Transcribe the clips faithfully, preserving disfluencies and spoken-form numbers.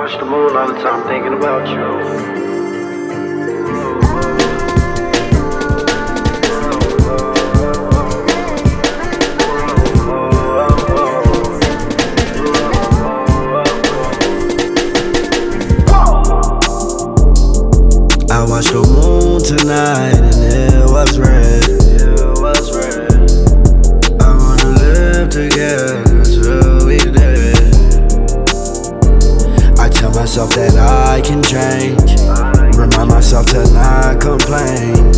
watch the moon all the time thinking about you. I watched the moon tonight and it was red. It was red. I wanna live together till we dead. I tell myself that I can change, remind myself to not complain.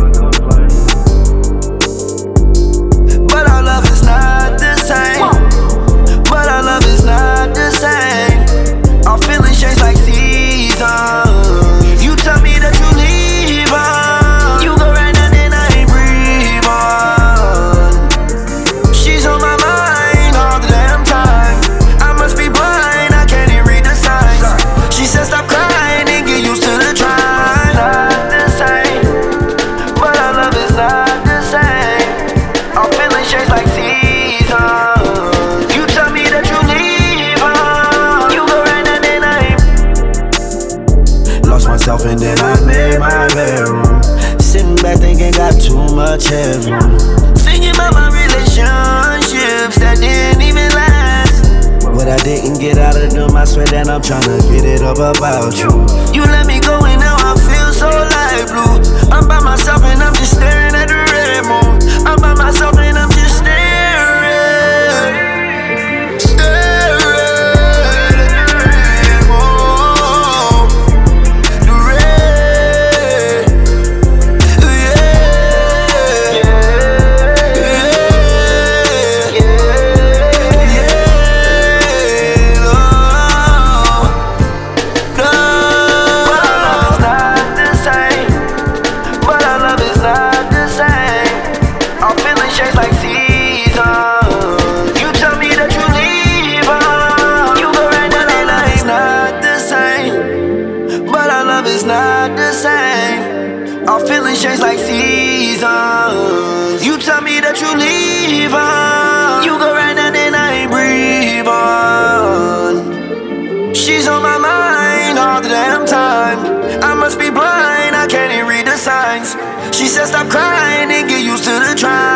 But our love is not the same. But our love is not the same. Our feelings change like seasons. You tell me that you leave on. You go right now, then I ain't breathe on. She's on my mind all the damn time. I must be blind, I can't even read the signs. She said stop crying and get used to the trying. Not the same, but our love is not the same. Our feelings change like seasons. You tell me that you leave on. You go right now, then I ain't. Lost myself and then I made my bedroom. Sitting back thinking got too much headroom. Thinking about my relationships that didn't even last. What I didn't get out of them, I swear that I'm tryna get it up about you. You let me go and now I feel so light blue. I'm by myself and I'm just staring at the red moon. I'm by myself and I'm just staring. Not the same. Our feelings change like seasons. You tell me that you leave on. You go right now, then I ain't breathe on. She's on my mind all the damn time. I must be blind, I can't even read the signs. She said stop crying and get used to the trying.